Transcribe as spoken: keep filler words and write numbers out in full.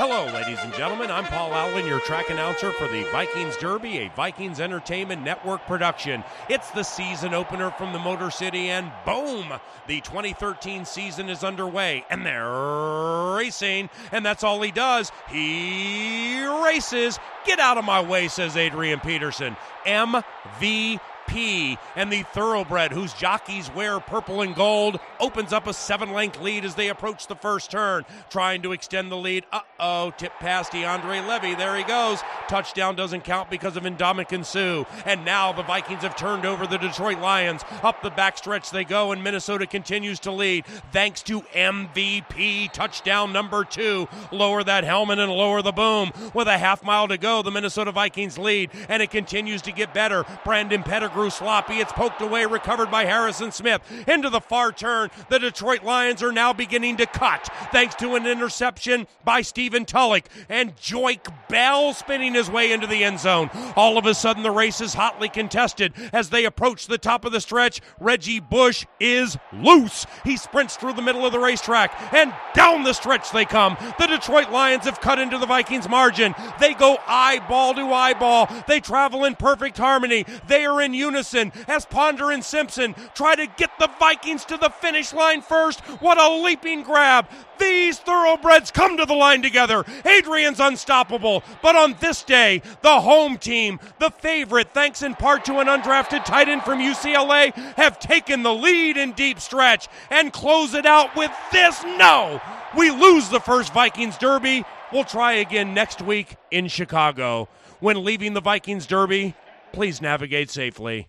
Hello, ladies and gentlemen. I'm Paul Allen, your track announcer for the Vikings Derby, a Vikings Entertainment Network production. It's the season opener from the Motor City, and boom! The twenty thirteen season is underway, and they're racing, and that's all he does. He races. Get out of my way, says Adrian Peterson. M V P, and the thoroughbred whose jockeys wear purple and gold opens up a seven-length lead as they approach the first turn, trying to extend the lead. Uh-oh, tip past DeAndre Levy. There he goes. Touchdown doesn't count because of Indomitian Sue. And now the Vikings have turned over the Detroit Lions. Up the backstretch they go, and Minnesota continues to lead thanks to M V P. Touchdown number two. Lower that helmet and lower the boom. With a half mile to go, the Minnesota Vikings lead, and it continues to get better. Brandon Pettigrew sloppy. It's poked away, recovered by Harrison Smith. Into the far turn, the Detroit Lions are now beginning to cut, thanks to an interception by Stephen Tulloch, and Joik Bell spinning his way into the end zone. All of a sudden, the race is hotly contested. As they approach the top of the stretch, Reggie Bush is loose. He sprints through the middle of the racetrack, and down the stretch they come. The Detroit Lions have cut into the Vikings' margin. They go eyeball to eyeball. They travel in perfect harmony. They are in unison as Ponder and Simpson try to get the Vikings to the finish line first. What a leaping grab. These thoroughbreds come to the line together. Adrian's unstoppable. But on this day, the home team, the favorite, thanks in part to an undrafted tight end from U C L A, have taken the lead in deep stretch and close it out with this. No! We lose the first Vikings Derby. We'll try again next week in Chicago. When leaving the Vikings Derby, please navigate safely.